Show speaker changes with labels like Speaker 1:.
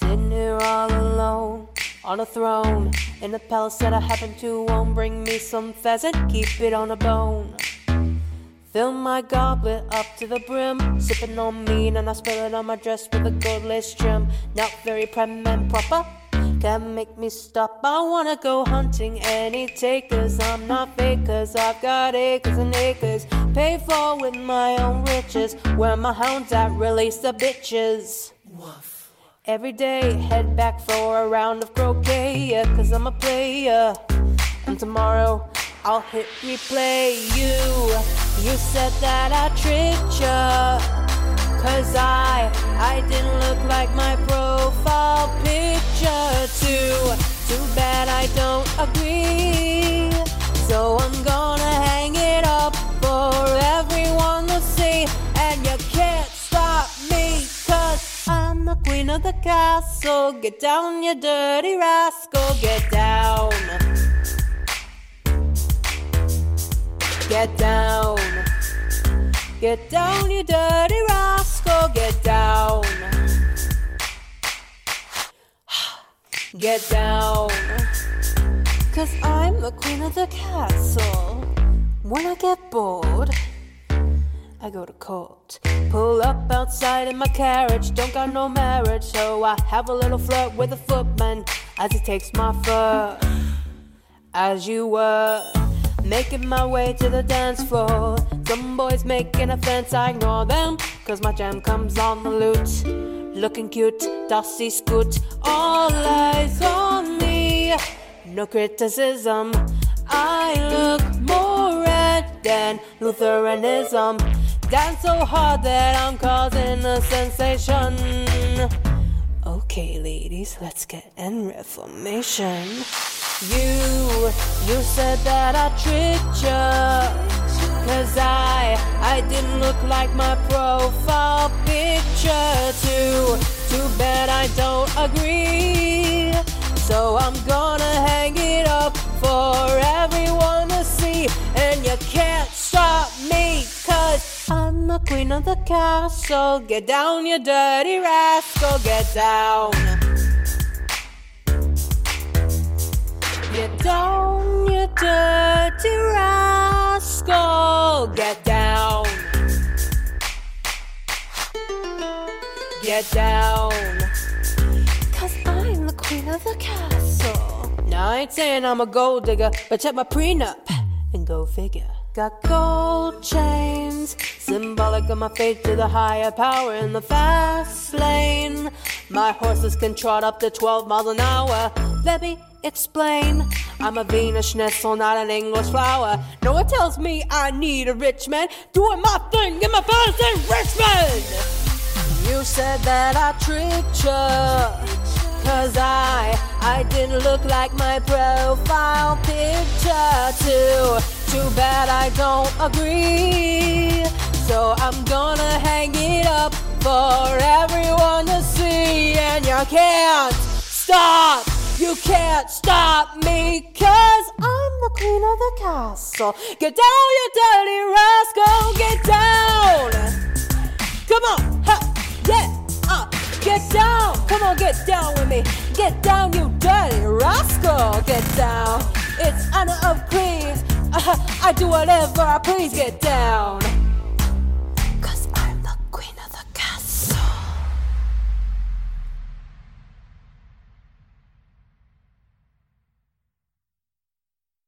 Speaker 1: Sitting here all alone on a throne in a palace that I happen to own. Bring me some pheasant, keep it on a bone. Fill my goblet up to the brim, sipping on mean, and I spill it on my dress with a gold lace trim. Not very prim and proper, can't make me stop. I wanna go hunting any takers. I'm not fake, cause I've got acres and acres, paid for with my own riches. Where my hounds at, release the bitches. Woof. Every day, head back for a round of croquet, yeah, cause I'm a player. And tomorrow, I'll hit replay. You said that I tricked ya, cause I didn't look like my profile picture. Too bad I don't agree. So I'm gonna hang it up for everyone to see. And you can't stop me, cause I'm the queen of the castle. Get down, you dirty rascal, get down. Get down. Get down, you dirty rascal, get down. Get down. Cause I'm the queen of the castle. When I get bored, I go to court. Pull up outside in my carriage, don't got no marriage, so I have a little flirt with the footman as he takes my fur. As you were making my way to the dance floor, some boys making a fence, I ignore them, cause my jam comes on the lute. Looking cute, Dusty Scoot, all eyes on me, no criticism. I look more red than Lutheranism. Dance so hard that I'm causing a sensation. Okay, ladies, let's get in reformation. You said that I tricked ya, cause I didn't look like my profile picture. Too bad I don't agree. So I'm gonna hang it up for everyone to see. And you can't stop me, cause I'm the queen of the castle. Get down, you dirty rascal, get down. Get down, you dirty rascal, get down. Get down. Cause I'm the queen of the castle. Now I ain't saying I'm a gold digger, but check my prenup and go figure. Got gold chains, symbolic of my faith to the higher power in the fast lane. My horses can trot up to 12 miles an hour. Let me explain. I'm a Venus schnitzel, not an English flower. No one tells me I need a rich man doing my thing in my palace in Richmond. You said that I tricked ya, cause I didn't look like my profile picture. Too bad I don't agree. So I'm gonna hang it up for everyone to see. And you can't stop. You can't stop me, cause I'm the queen of the castle. Get down, you dirty rascal, get down. Come on, ha, yeah, get down. Come on, get down with me. Get down, you dirty rascal, get down. It's Anna of Queens, I do whatever I please, get down.